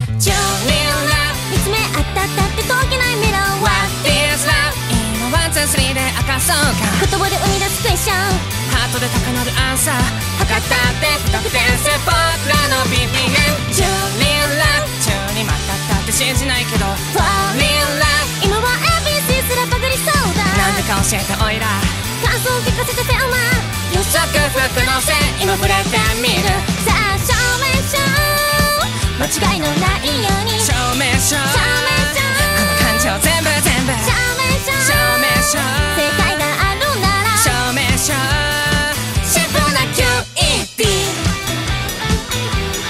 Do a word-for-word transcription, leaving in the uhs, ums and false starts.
ジュリーラブ見つめ合ったったって解けないミラー What is love 今ワンツースリーで明かそうか言葉で生み出すクエスチョンハートで高鳴るアンサー測ったって不確定性僕らの ビーピーエム ジュリーラブ中にまたったって信じないけど For real love 今は エービーシー すらバグりそうだなんでか教えておいら感想聞かせてフェルマ予測不可能性今触れてみるさあ証明しよう間違いのないように証明しよう